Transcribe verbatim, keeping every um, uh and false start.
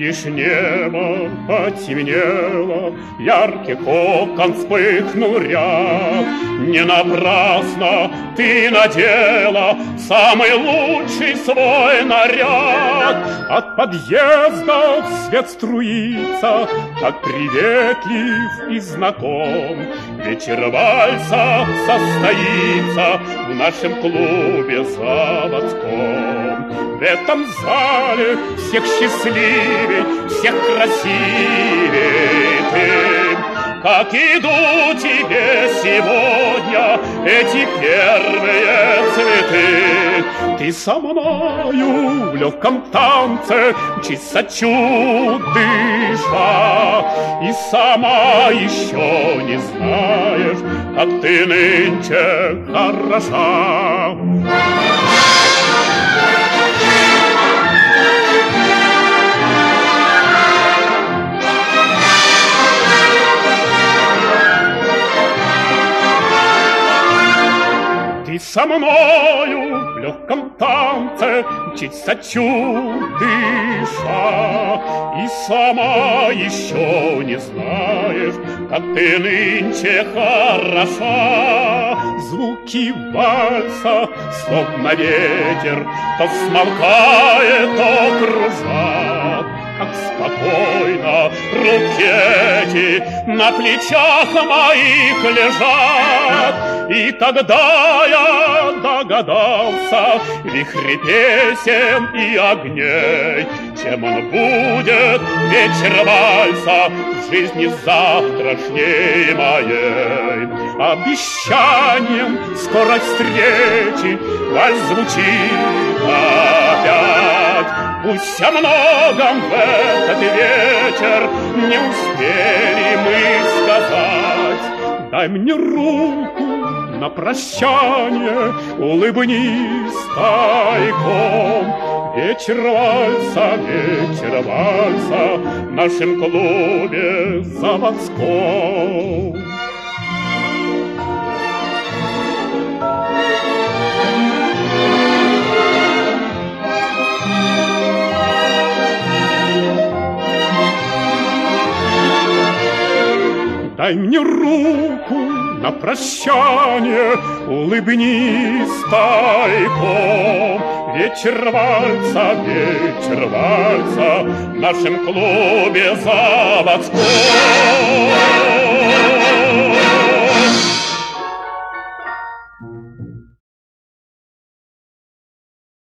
Видишь, небо потемнело, ярких окон вспыхнул ряд. Не напрасно ты надела самый лучший свой наряд. От подъезда свет струится, так приветлив и знаком. Вечер вальса состоится в нашем клубе заводском. В этом зале всех счастливей, всех красивей ты. Как идут тебе сегодня эти первые цветы. Ты со мною в легком танце мчится чудыша, и сама еще не знаешь, как ты нынче хороша. Ты со мною в легком танце мчится чудыша, и сама еще не знаешь, как ты нынче хороша. Звуки вальса, словно ветер, то смолкает, то кружат. Как спокойно руки эти на плечах моих лежат. И тогда я догадался, вихри песен и огней, чем он будет вечер вальса в жизни завтрашней моей. Обещанием скорой встречи вальс звучит опять. Пусть о многом в этот вечер не успели мы сказать. Дай мне руку на прощание, улыбнись тайком. Вечер вальса, вечер вальса в нашем клубе заводском. Дай мне руку на прощание, улыбнись тайком. Вечер вальса, вечер вальса в нашем клубе заводском.